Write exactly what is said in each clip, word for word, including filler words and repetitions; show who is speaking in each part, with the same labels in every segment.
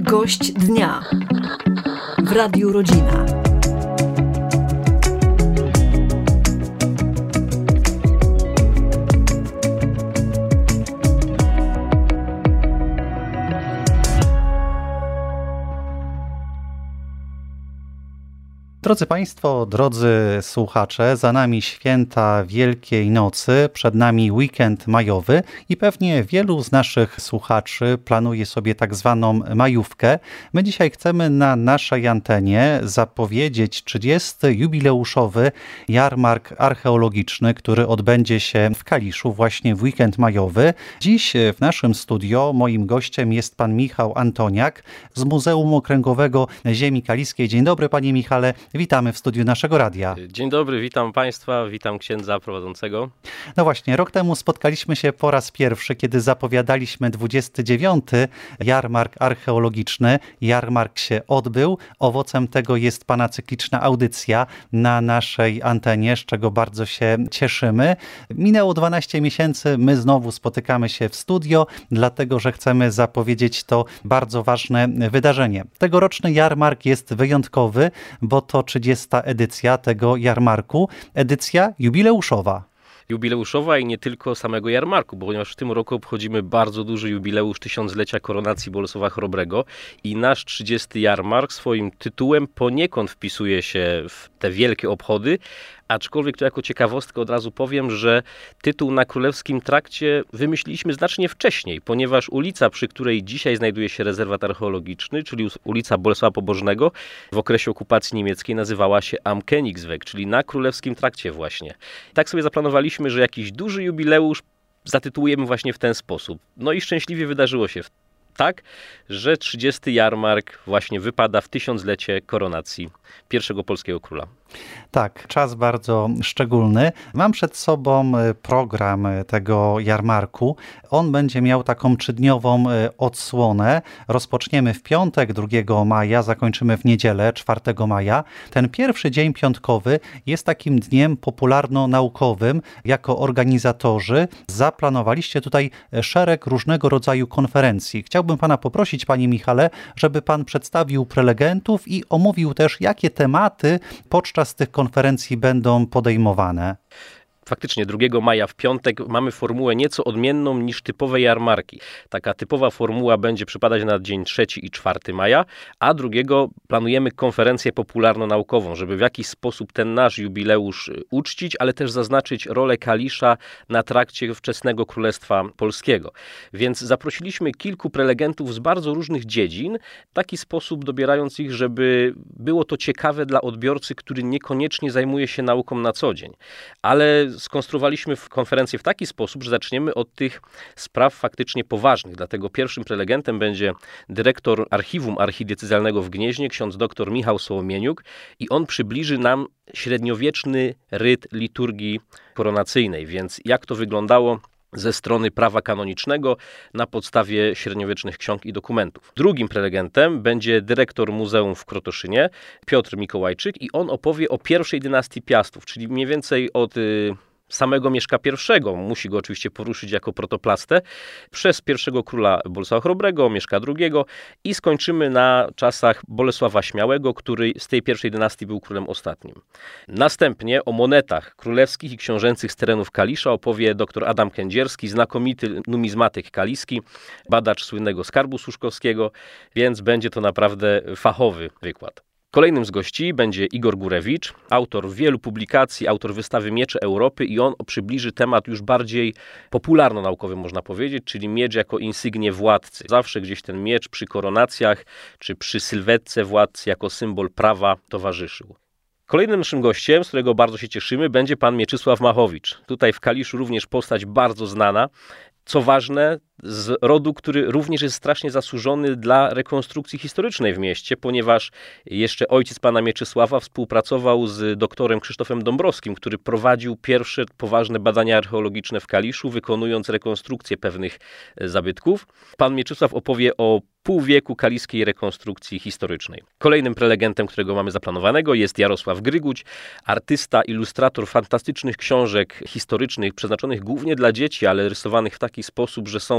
Speaker 1: Gość dnia w Radiu Rodzina.
Speaker 2: Drodzy Państwo, drodzy słuchacze, za nami święta Wielkiej Nocy, przed nami weekend majowy i pewnie wielu z naszych słuchaczy planuje sobie tak zwaną majówkę. My dzisiaj chcemy na naszej antenie zapowiedzieć trzydziesty jubileuszowy jarmark archeologiczny, który odbędzie się w Kaliszu właśnie w weekend majowy. Dziś w naszym studio moim gościem jest pan Michał Antoniak z Muzeum Okręgowego Ziemi Kaliskiej. Dzień dobry, panie Michale. Witamy w studiu naszego radia.
Speaker 3: Dzień dobry, witam Państwa, witam księdza prowadzącego.
Speaker 2: No właśnie, rok temu spotkaliśmy się po raz pierwszy, kiedy zapowiadaliśmy dwudziesty dziewiąty jarmark archeologiczny. Jarmark się odbył. Owocem tego jest pana cykliczna audycja na naszej antenie, z czego bardzo się cieszymy. Minęło dwanaście miesięcy, my znowu spotykamy się w studio, dlatego że chcemy zapowiedzieć to bardzo ważne wydarzenie. Tegoroczny jarmark jest wyjątkowy, bo to trzydziesta edycja tego jarmarku, edycja jubileuszowa.
Speaker 3: Jubileuszowa i nie tylko samego jarmarku, ponieważ w tym roku obchodzimy bardzo duży jubileusz tysiąclecia koronacji Bolesława Chrobrego i nasz trzydziesty jarmark swoim tytułem poniekąd wpisuje się w te wielkie obchody, aczkolwiek to jako ciekawostkę od razu powiem, że tytuł na Królewskim Trakcie wymyśliliśmy znacznie wcześniej, ponieważ ulica, przy której dzisiaj znajduje się rezerwat archeologiczny, czyli ulica Bolesława Pobożnego, w okresie okupacji niemieckiej nazywała się Am Königsweg, czyli na Królewskim Trakcie właśnie. I tak sobie zaplanowaliśmy, że jakiś duży jubileusz zatytułujemy właśnie w ten sposób. No i szczęśliwie wydarzyło się tak, że trzydziesty jarmark właśnie wypada w tysiąclecie koronacji pierwszego polskiego króla.
Speaker 2: Tak, czas bardzo szczególny. Mam przed sobą program tego jarmarku. On będzie miał taką trzydniową odsłonę. Rozpoczniemy w piątek, drugiego maja, zakończymy w niedzielę, czwartego maja. Ten pierwszy dzień piątkowy jest takim dniem popularno-naukowym. Jako organizatorzy zaplanowaliście tutaj szereg różnego rodzaju konferencji. Chciałbym pana poprosić, panie Michale, żeby pan przedstawił prelegentów i omówił też, jakie tematy podczas tych konferencji będą podejmowane.
Speaker 3: Faktycznie drugiego maja w piątek mamy formułę nieco odmienną niż typowe jarmarki. Taka typowa formuła będzie przypadać na dzień trzeci i czwarty maja, a drugiego planujemy konferencję popularno-naukową, żeby w jakiś sposób ten nasz jubileusz uczcić, ale też zaznaczyć rolę Kalisza na trakcie wczesnego Królestwa Polskiego. Więc zaprosiliśmy kilku prelegentów z bardzo różnych dziedzin, w taki sposób dobierając ich, żeby było to ciekawe dla odbiorcy, który niekoniecznie zajmuje się nauką na co dzień. Ale skonstruowaliśmy konferencję w taki sposób, że zaczniemy od tych spraw faktycznie poważnych. Dlatego pierwszym prelegentem będzie dyrektor Archiwum Archidiecezjalnego w Gnieźnie, ksiądz dr Michał Sołomieniuk i on przybliży nam średniowieczny ryt liturgii koronacyjnej. Więc jak to wyglądało ze strony prawa kanonicznego na podstawie średniowiecznych ksiąg i dokumentów. Drugim prelegentem będzie dyrektor Muzeum w Krotoszynie, Piotr Mikołajczyk i on opowie o pierwszej dynastii Piastów, czyli mniej więcej od y, samego Mieszka I, musi go oczywiście poruszyć jako protoplastę, przez pierwszego króla Bolesława Chrobrego, Mieszka drugiego i skończymy na czasach Bolesława Śmiałego, który z tej pierwszej dynastii był królem ostatnim. Następnie o monetach królewskich i książęcych z terenów Kalisza opowie dr Adam Kędzierski, znakomity numizmatyk kaliski, badacz słynnego skarbu Suszkowskiego, więc będzie to naprawdę fachowy wykład. Kolejnym z gości będzie Igor Górewicz, autor wielu publikacji, autor wystawy Miecze Europy i on przybliży temat już bardziej popularno-naukowy, można powiedzieć, czyli miecz jako insygnię władcy. Zawsze gdzieś ten miecz przy koronacjach czy przy sylwetce władcy jako symbol prawa towarzyszył. Kolejnym naszym gościem, z którego bardzo się cieszymy, będzie pan Mieczysław Machowicz. Tutaj w Kaliszu również postać bardzo znana. Co ważne, z rodu, który również jest strasznie zasłużony dla rekonstrukcji historycznej w mieście, ponieważ jeszcze ojciec pana Mieczysława współpracował z doktorem Krzysztofem Dąbrowskim, który prowadził pierwsze poważne badania archeologiczne w Kaliszu, wykonując rekonstrukcję pewnych zabytków. Pan Mieczysław opowie o pół wieku kaliskiej rekonstrukcji historycznej. Kolejnym prelegentem, którego mamy zaplanowanego, jest Jarosław Gryguć, artysta, ilustrator fantastycznych książek historycznych, przeznaczonych głównie dla dzieci, ale rysowanych w taki sposób, że są w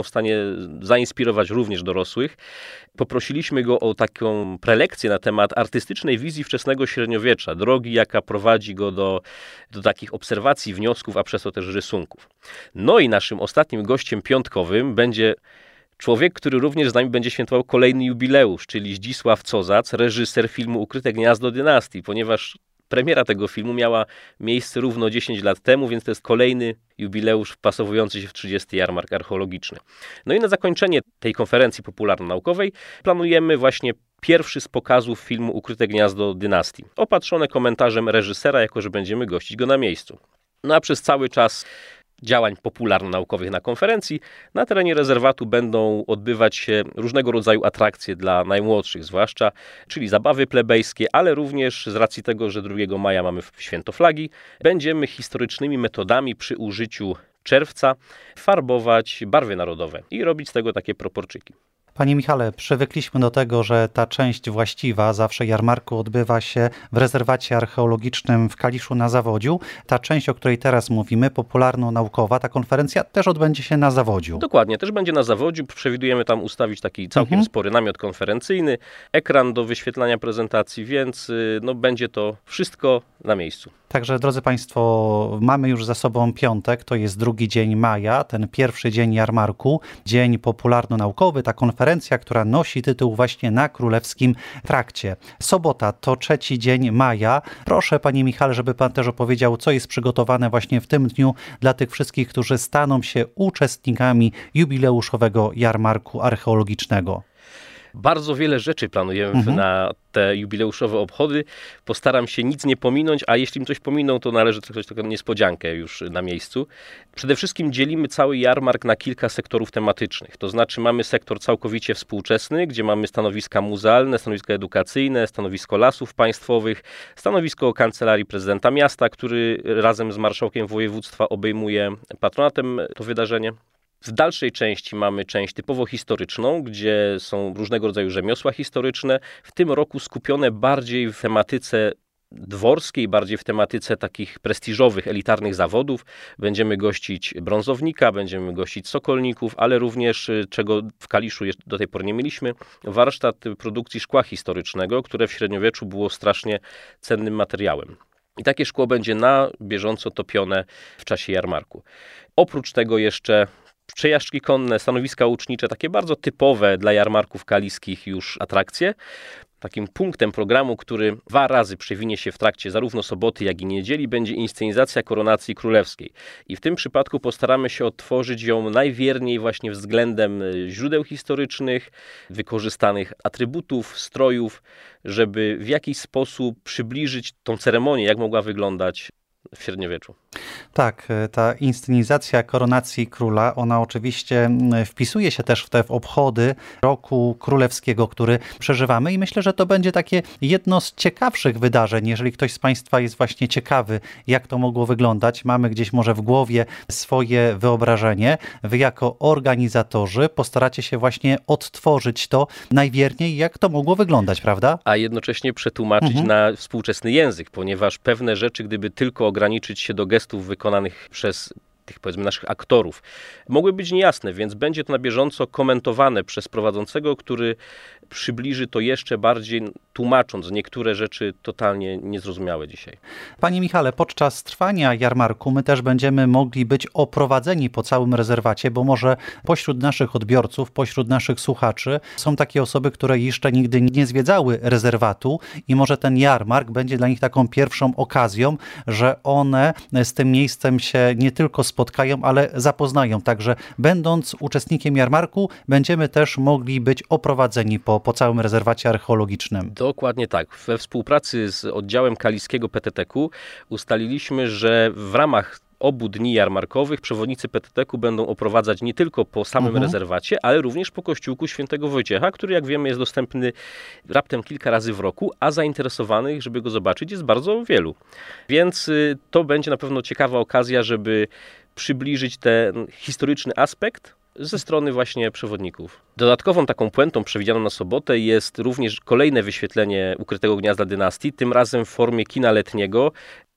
Speaker 3: w stanie zainspirować również dorosłych. Poprosiliśmy go o taką prelekcję na temat artystycznej wizji wczesnego średniowiecza, drogi, jaka prowadzi go do, do takich obserwacji, wniosków, a przez to też rysunków. No i naszym ostatnim gościem piątkowym będzie człowiek, który również z nami będzie świętował kolejny jubileusz, czyli Zdzisław Cozac, reżyser filmu Ukryte Gniazdo Dynastii, ponieważ premiera tego filmu miała miejsce równo dziesięć lat temu, więc to jest kolejny jubileusz wpasowujący się w trzydziesty Jarmark Archeologiczny. No i na zakończenie tej konferencji popularno-naukowej planujemy właśnie pierwszy z pokazów filmu Ukryte Gniazdo Dynastii, opatrzone komentarzem reżysera, jako że będziemy gościć go na miejscu. No a przez cały czas działań popularno-naukowych na konferencji na terenie rezerwatu będą odbywać się różnego rodzaju atrakcje dla najmłodszych zwłaszcza, czyli zabawy plebejskie, ale również z racji tego, że drugiego maja mamy święto flagi, będziemy historycznymi metodami przy użyciu czerwca farbować barwy narodowe i robić z tego takie proporczyki.
Speaker 2: Panie Michale, przywykliśmy do tego, że ta część właściwa zawsze jarmarku odbywa się w rezerwacie archeologicznym w Kaliszu na Zawodziu. Ta część, o której teraz mówimy, popularno-naukowa, ta konferencja też odbędzie się na Zawodziu.
Speaker 3: Dokładnie, też będzie na Zawodziu. Przewidujemy tam ustawić taki całkiem mhm. spory namiot konferencyjny, ekran do wyświetlania prezentacji, więc no, będzie to wszystko na miejscu.
Speaker 2: Także, drodzy Państwo, mamy już za sobą piątek, to jest drugi dzień maja, ten pierwszy dzień jarmarku, dzień popularno-naukowy, ta konferencja, która nosi tytuł właśnie Na Królewskim Trakcie. Sobota to trzeci dzień maja. Proszę, Panie Michale, żeby Pan też opowiedział, co jest przygotowane właśnie w tym dniu dla tych wszystkich, którzy staną się uczestnikami jubileuszowego jarmarku archeologicznego.
Speaker 3: Bardzo wiele rzeczy planujemy mhm. na te jubileuszowe obchody. Postaram się nic nie pominąć, a jeśli mi coś pominął, to należy coś taką niespodziankę już na miejscu. Przede wszystkim dzielimy cały jarmark na kilka sektorów tematycznych. To znaczy mamy sektor całkowicie współczesny, gdzie mamy stanowiska muzealne, stanowiska edukacyjne, stanowisko lasów państwowych, stanowisko Kancelarii Prezydenta Miasta, który razem z marszałkiem województwa obejmuje patronatem to wydarzenie. W dalszej części mamy część typowo historyczną, gdzie są różnego rodzaju rzemiosła historyczne, w tym roku skupione bardziej w tematyce dworskiej, bardziej w tematyce takich prestiżowych, elitarnych zawodów. Będziemy gościć brązownika, będziemy gościć sokolników, ale również, czego w Kaliszu do tej pory nie mieliśmy, warsztat produkcji szkła historycznego, które w średniowieczu było strasznie cennym materiałem. I takie szkło będzie na bieżąco topione w czasie jarmarku. Oprócz tego jeszcze przejażdżki konne, stanowiska łucznicze, takie bardzo typowe dla jarmarków kaliskich już atrakcje. Takim punktem programu, który dwa razy przewinie się w trakcie zarówno soboty, jak i niedzieli, będzie inscenizacja koronacji królewskiej. I w tym przypadku postaramy się odtworzyć ją najwierniej właśnie względem źródeł historycznych, wykorzystanych atrybutów, strojów, żeby w jakiś sposób przybliżyć tą ceremonię, jak mogła wyglądać w średniowieczu.
Speaker 2: Tak, ta inscenizacja koronacji króla, ona oczywiście wpisuje się też w te obchody roku królewskiego, który przeżywamy i myślę, że to będzie takie jedno z ciekawszych wydarzeń, jeżeli ktoś z Państwa jest właśnie ciekawy, jak to mogło wyglądać. Mamy gdzieś może w głowie swoje wyobrażenie. Wy jako organizatorzy postaracie się właśnie odtworzyć to najwierniej, jak to mogło wyglądać, prawda?
Speaker 3: A jednocześnie przetłumaczyć mhm. na współczesny język, ponieważ pewne rzeczy, gdyby tylko ograniczyć się do gestów wykonanych przez tych, powiedzmy, naszych aktorów, mogły być niejasne, więc będzie to na bieżąco komentowane przez prowadzącego, który przybliży to jeszcze bardziej, tłumacząc niektóre rzeczy totalnie niezrozumiałe dzisiaj.
Speaker 2: Panie Michale, podczas trwania jarmarku my też będziemy mogli być oprowadzeni po całym rezerwacie, bo może pośród naszych odbiorców, pośród naszych słuchaczy są takie osoby, które jeszcze nigdy nie zwiedzały rezerwatu i może ten jarmark będzie dla nich taką pierwszą okazją, że one z tym miejscem się nie tylko spotkają, ale zapoznają. Także będąc uczestnikiem jarmarku, będziemy też mogli być oprowadzeni po, po całym rezerwacie archeologicznym.
Speaker 3: Dokładnie tak. We współpracy z oddziałem kaliskiego P T T K ustaliliśmy, że w ramach obu dni jarmarkowych przewodnicy P T T K będą oprowadzać nie tylko po samym mhm. rezerwacie, ale również po kościółku Świętego Wojciecha, który, jak wiemy, jest dostępny raptem kilka razy w roku, a zainteresowanych, żeby go zobaczyć, jest bardzo wielu. Więc to będzie na pewno ciekawa okazja, żeby przybliżyć ten historyczny aspekt ze strony właśnie przewodników. Dodatkową taką puentą przewidzianą na sobotę jest również kolejne wyświetlenie Ukrytego Gniazda Dynastii, tym razem w formie kina letniego.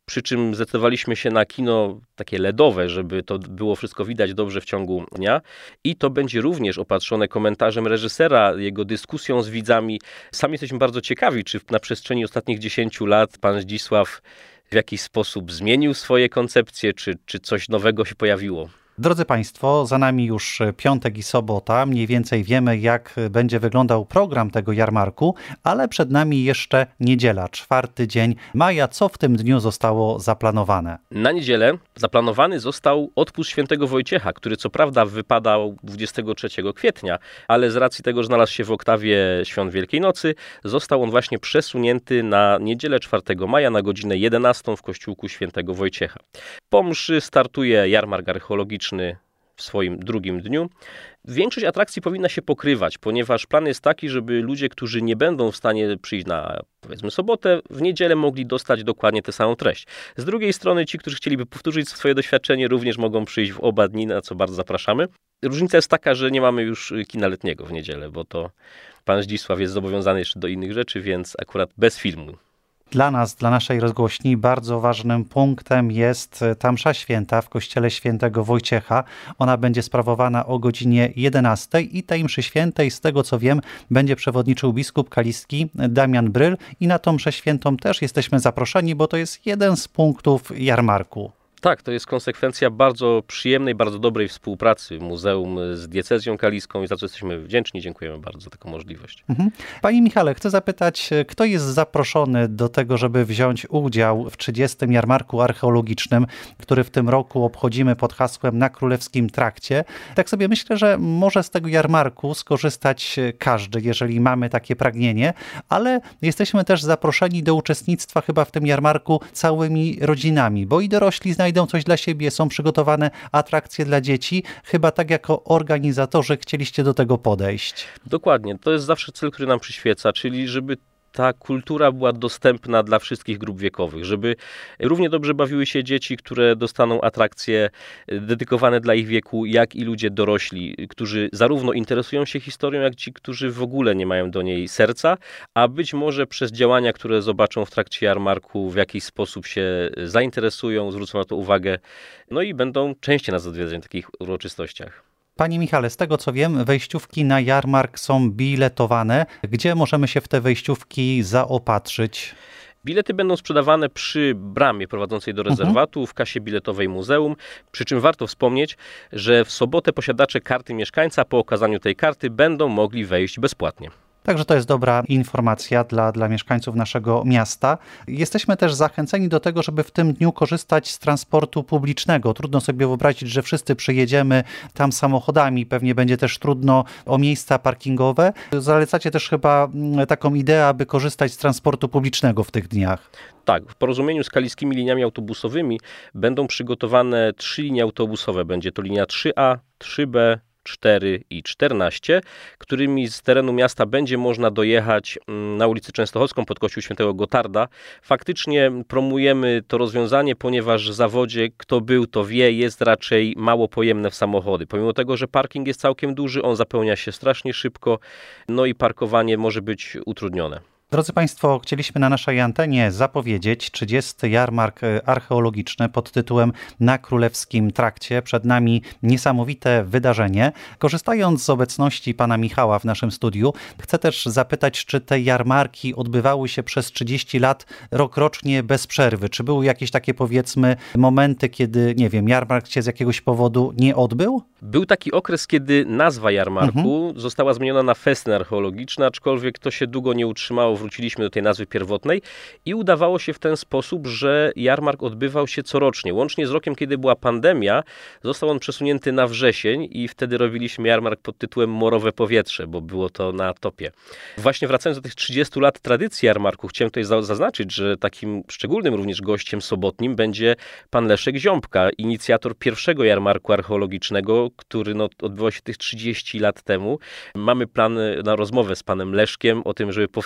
Speaker 3: przy czym zdecydowaliśmy się na kino takie ledowe, żeby to było wszystko widać dobrze w ciągu dnia i to będzie również opatrzone komentarzem reżysera, jego dyskusją z widzami. Sami jesteśmy bardzo ciekawi, czy na przestrzeni ostatnich dziesięciu lat pan Zdzisław w jakiś sposób zmienił swoje koncepcje, czy, czy coś nowego się pojawiło.
Speaker 2: Drodzy Państwo, za nami już piątek i sobota. Mniej więcej wiemy, jak będzie wyglądał program tego jarmarku, ale przed nami jeszcze niedziela, czwarty dzień maja. Co w tym dniu zostało zaplanowane?
Speaker 3: Na niedzielę zaplanowany został odpust świętego Wojciecha, który co prawda wypadał dwudziestego trzeciego kwietnia, ale z racji tego, że znalazł się w oktawie Świąt Wielkiej Nocy, został on właśnie przesunięty na niedzielę czwartego maja na godzinę jedenastą w kościółku świętego Wojciecha. Po mszy startuje jarmark archeologiczny w swoim drugim dniu. Większość atrakcji powinna się pokrywać, ponieważ plan jest taki, żeby ludzie, którzy nie będą w stanie przyjść na, powiedzmy, sobotę, w niedzielę mogli dostać dokładnie tę samą treść. Z drugiej strony ci, którzy chcieliby powtórzyć swoje doświadczenie, również mogą przyjść w oba dni, na co bardzo zapraszamy. Różnica jest taka, że nie mamy już kina letniego w niedzielę, bo to pan Zdzisław jest zobowiązany jeszcze do innych rzeczy, więc akurat bez filmu.
Speaker 2: Dla nas, dla naszej rozgłośni bardzo ważnym punktem jest ta msza święta w kościele świętego Wojciecha. Ona będzie sprawowana o godzinie jedenastej i tej mszy świętej, z tego co wiem, będzie przewodniczył biskup kaliski Damian Bryl i na tą mszę świętą też jesteśmy zaproszeni, bo to jest jeden z punktów jarmarku.
Speaker 3: Tak, to jest konsekwencja bardzo przyjemnej, bardzo dobrej współpracy muzeum z diecezją kaliską i za co jesteśmy wdzięczni. Dziękujemy bardzo za taką możliwość.
Speaker 2: Mhm. Panie Michale, chcę zapytać, kto jest zaproszony do tego, żeby wziąć udział w trzydziestym jarmarku archeologicznym, który w tym roku obchodzimy pod hasłem Na Królewskim Trakcie. Tak sobie myślę, że może z tego jarmarku skorzystać każdy, jeżeli mamy takie pragnienie, ale jesteśmy też zaproszeni do uczestnictwa chyba w tym jarmarku całymi rodzinami, bo i dorośli znajdą coś dla siebie, są przygotowane atrakcje dla dzieci. Chyba tak jako organizatorzy chcieliście do tego podejść.
Speaker 3: Dokładnie. To jest zawsze cel, który nam przyświeca, czyli żeby ta kultura była dostępna dla wszystkich grup wiekowych, żeby równie dobrze bawiły się dzieci, które dostaną atrakcje dedykowane dla ich wieku, jak i ludzie dorośli, którzy zarówno interesują się historią, jak ci, którzy w ogóle nie mają do niej serca, a być może przez działania, które zobaczą w trakcie jarmarku, w jakiś sposób się zainteresują, zwrócą na to uwagę, no i będą częściej nas odwiedzać w takich uroczystościach.
Speaker 2: Panie Michale, z tego co wiem, wejściówki na jarmark są biletowane. Gdzie możemy się w te wejściówki zaopatrzyć?
Speaker 3: Bilety będą sprzedawane przy bramie prowadzącej do rezerwatu, mhm. w kasie biletowej muzeum, przy czym warto wspomnieć, że w sobotę posiadacze karty mieszkańca po okazaniu tej karty będą mogli wejść bezpłatnie.
Speaker 2: Także to jest dobra informacja dla, dla mieszkańców naszego miasta. Jesteśmy też zachęceni do tego, żeby w tym dniu korzystać z transportu publicznego. Trudno sobie wyobrazić, że wszyscy przyjedziemy tam samochodami. Pewnie będzie też trudno o miejsca parkingowe. Zalecacie też chyba taką ideę, aby korzystać z transportu publicznego w tych dniach.
Speaker 3: Tak, w porozumieniu z kaliskimi liniami autobusowymi będą przygotowane trzy linie autobusowe. Będzie to linia trzy A, trzy B, cztery i czternaście, którymi z terenu miasta będzie można dojechać na ulicę Częstochowską pod kościół świętego Gotarda. Faktycznie promujemy to rozwiązanie, ponieważ w zawodzie, kto był, to wie, jest raczej mało pojemne w samochody. Pomimo tego, że parking jest całkiem duży, on zapełnia się strasznie szybko, no i parkowanie może być utrudnione.
Speaker 2: Drodzy Państwo, chcieliśmy na naszej antenie zapowiedzieć trzydziesty jarmark archeologiczny pod tytułem Na Królewskim Trakcie. Przed nami niesamowite wydarzenie. Korzystając z obecności pana Michała w naszym studiu, chcę też zapytać, czy te jarmarki odbywały się przez trzydzieści lat rokrocznie bez przerwy? Czy były jakieś takie, powiedzmy, momenty, kiedy, nie wiem, jarmark się z jakiegoś powodu nie odbył?
Speaker 3: Był taki okres, kiedy nazwa jarmarku mhm. została zmieniona na festyn archeologiczny, aczkolwiek to się długo nie utrzymało. Wróciliśmy do tej nazwy pierwotnej i udawało się w ten sposób, że jarmark odbywał się corocznie. Łącznie z rokiem, kiedy była pandemia, został on przesunięty na wrzesień i wtedy robiliśmy jarmark pod tytułem Morowe Powietrze, bo było to na topie. Właśnie wracając do tych trzydziestu lat tradycji jarmarku, chciałem tutaj zaznaczyć, że takim szczególnym również gościem sobotnim będzie pan Leszek Ziąbka, inicjator pierwszego jarmarku archeologicznego, który no, odbywał się tych trzydzieści lat temu. Mamy plan na rozmowę z panem Leszkiem o tym, żeby powspominać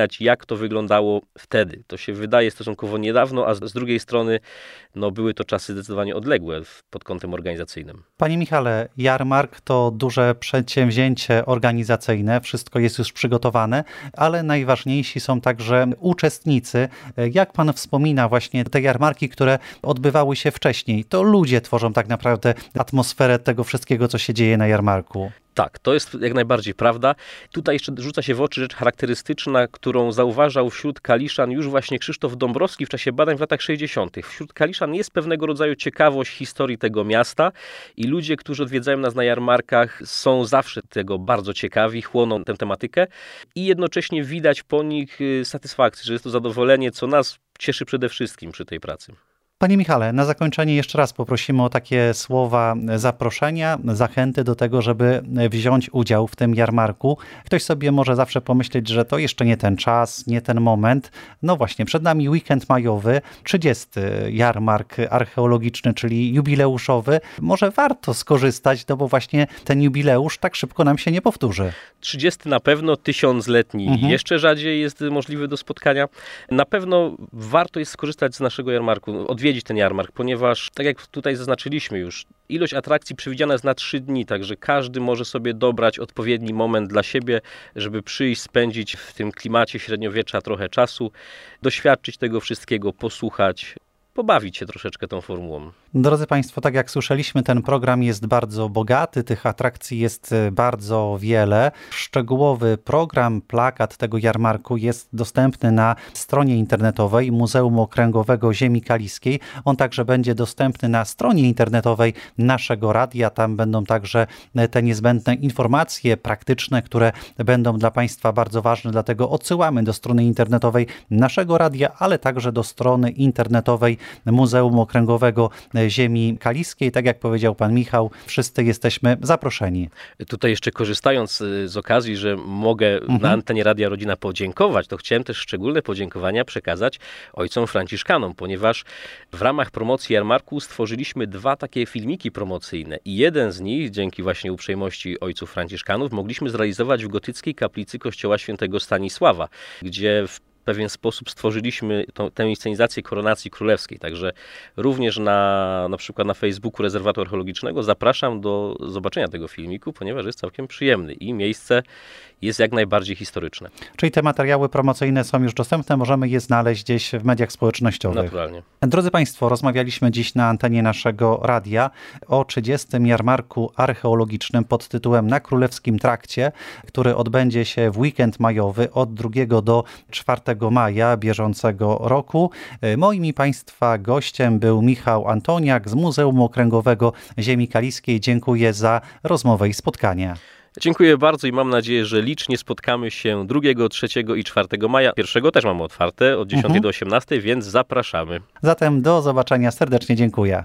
Speaker 3: porównać, jak to wyglądało wtedy. To się wydaje stosunkowo niedawno, a z drugiej strony no, były to czasy zdecydowanie odległe pod kątem organizacyjnym.
Speaker 2: Panie Michale, jarmark to duże przedsięwzięcie organizacyjne, wszystko jest już przygotowane, ale najważniejsi są także uczestnicy. Jak pan wspomina właśnie te jarmarki, które odbywały się wcześniej, to ludzie tworzą tak naprawdę atmosferę tego wszystkiego, co się dzieje na jarmarku.
Speaker 3: Tak, to jest jak najbardziej prawda. Tutaj jeszcze rzuca się w oczy rzecz charakterystyczna, którą zauważał wśród Kaliszan już właśnie Krzysztof Dąbrowski w czasie badań w latach sześćdziesiątych. Wśród Kaliszan jest pewnego rodzaju ciekawość historii tego miasta i ludzie, którzy odwiedzają nas na jarmarkach, są zawsze tego bardzo ciekawi, chłoną tę tematykę i jednocześnie widać po nich satysfakcję, że jest to zadowolenie, co nas cieszy przede wszystkim przy tej pracy.
Speaker 2: Panie Michale, na zakończenie jeszcze raz poprosimy o takie słowa zaproszenia, zachęty do tego, żeby wziąć udział w tym jarmarku. Ktoś sobie może zawsze pomyśleć, że to jeszcze nie ten czas, nie ten moment. No właśnie, przed nami weekend majowy, trzydziesty jarmark archeologiczny, czyli jubileuszowy. Może warto skorzystać, no bo właśnie ten jubileusz tak szybko nam się nie powtórzy.
Speaker 3: trzydziesty na pewno, tysiącletni
Speaker 2: mhm.
Speaker 3: jeszcze rzadziej jest możliwy do spotkania. Na pewno warto jest skorzystać z naszego jarmarku, odwiedzić ten jarmark, ponieważ, tak jak tutaj zaznaczyliśmy już, ilość atrakcji przewidziana jest na trzy dni, także każdy może sobie dobrać odpowiedni moment dla siebie, żeby przyjść, spędzić w tym klimacie średniowiecza trochę czasu, doświadczyć tego wszystkiego, posłuchać, pobawić się troszeczkę tą formułą.
Speaker 2: Drodzy Państwo, tak jak słyszeliśmy, ten program jest bardzo bogaty, tych atrakcji jest bardzo wiele. Szczegółowy program, plakat tego jarmarku jest dostępny na stronie internetowej Muzeum Okręgowego Ziemi Kaliskiej. On także będzie dostępny na stronie internetowej naszego radia. Tam będą także te niezbędne informacje praktyczne, które będą dla Państwa bardzo ważne, dlatego odsyłamy do strony internetowej naszego radia, ale także do strony internetowej Muzeum Okręgowego Ziemi Kaliskiej. Tak jak powiedział pan Michał, wszyscy jesteśmy zaproszeni.
Speaker 3: Tutaj jeszcze korzystając z okazji, że mogę mhm. na antenie Radia Rodzina podziękować, to chciałem też szczególne podziękowania przekazać ojcom franciszkanom, ponieważ w ramach promocji jarmarku stworzyliśmy dwa takie filmiki promocyjne i jeden z nich, dzięki właśnie uprzejmości ojców franciszkanów, mogliśmy zrealizować w gotyckiej kaplicy kościoła świętego Stanisława, gdzie w W pewien sposób stworzyliśmy tą, tę inscenizację koronacji królewskiej. Także również na, na przykład na Facebooku Rezerwatu Archeologicznego zapraszam do zobaczenia tego filmiku, ponieważ jest całkiem przyjemny i miejsce jest jak najbardziej historyczne.
Speaker 2: Czyli te materiały promocyjne są już dostępne, możemy je znaleźć gdzieś w mediach społecznościowych.
Speaker 3: Naturalnie.
Speaker 2: Drodzy Państwo, rozmawialiśmy dziś na antenie naszego radia o trzydziestym jarmarku archeologicznym pod tytułem Na Królewskim Trakcie, który odbędzie się w weekend majowy od drugiego do czwartego maja bieżącego roku. Moim i Państwa gościem był Michał Antoniak z Muzeum Okręgowego Ziemi Kaliskiej. Dziękuję za rozmowę i spotkanie.
Speaker 3: Dziękuję bardzo i mam nadzieję, że licznie spotkamy się drugiego, trzeciego i czwartego maja. Pierwszego też mamy otwarte od dziesiątej mhm. do osiemnastej, więc zapraszamy.
Speaker 2: Zatem do zobaczenia. Serdecznie dziękuję.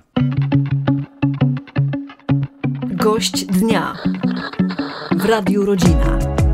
Speaker 1: Gość dnia w Radiu Rodzina.